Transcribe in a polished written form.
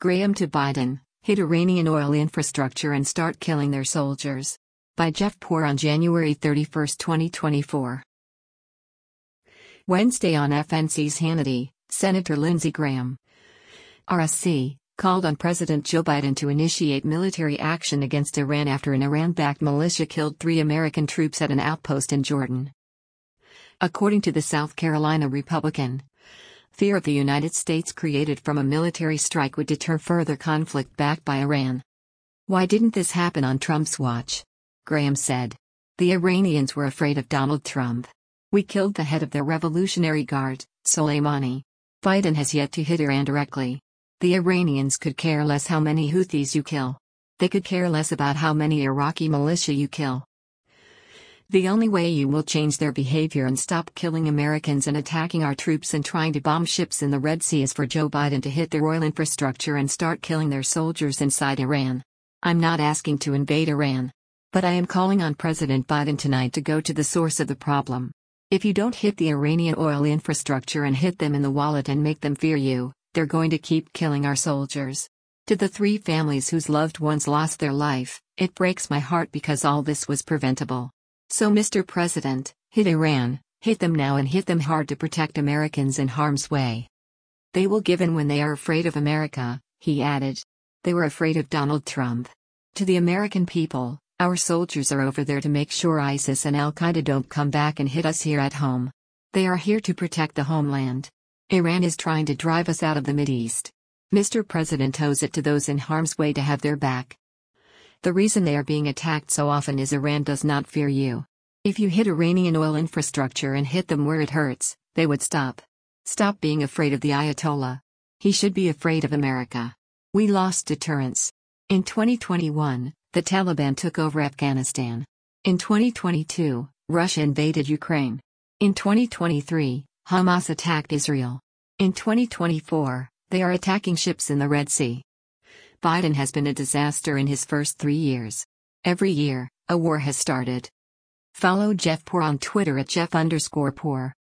Graham to Biden, hit Iranian oil infrastructure and start killing their soldiers. By Jeff Poor on January 31, 2024. Wednesday on FNC's Hannity, Senator Lindsey Graham, RSC, called on President Joe Biden to initiate military action against Iran after an Iran-backed militia killed 3 American troops at an outpost in Jordan. According to the South Carolina Republican, fear of the United States created from a military strike would deter further conflict backed by Iran. Why didn't this happen on Trump's watch? Graham said. The Iranians were afraid of Donald Trump. We killed the head of their Revolutionary Guard, Soleimani. Biden has yet to hit Iran directly. The Iranians could care less how many Houthis you kill. They could care less about how many Iraqi militia you kill. The only way you will change their behavior and stop killing Americans and attacking our troops and trying to bomb ships in the Red Sea is for Joe Biden to hit their oil infrastructure and start killing their soldiers inside Iran. I'm not asking to invade Iran. But I am calling on President Biden tonight to go to the source of the problem. If you don't hit the Iranian oil infrastructure and hit them in the wallet and make them fear you, they're going to keep killing our soldiers. To the 3 families whose loved ones lost their life, it breaks my heart because all this was preventable. So Mr. President, hit Iran, hit them now and hit them hard to protect Americans in harm's way. They will give in when they are afraid of America, he added. They were afraid of Donald Trump. To the American people, our soldiers are over there to make sure ISIS and Al-Qaeda don't come back and hit us here at home. They are here to protect the homeland. Iran is trying to drive us out of the Mideast. Mr. President owes it to those in harm's way to have their back. The reason they are being attacked so often is Iran does not fear you. If you hit Iranian oil infrastructure and hit them where it hurts, they would stop. Stop being afraid of the Ayatollah. He should be afraid of America. We lost deterrence. In 2021, the Taliban took over Afghanistan. In 2022, Russia invaded Ukraine. In 2023, Hamas attacked Israel. In 2024, they are attacking ships in the Red Sea. Biden has been a disaster in his first 3 years. Every year, a war has started. Follow Jeff Poor on Twitter at Jeff_Poor.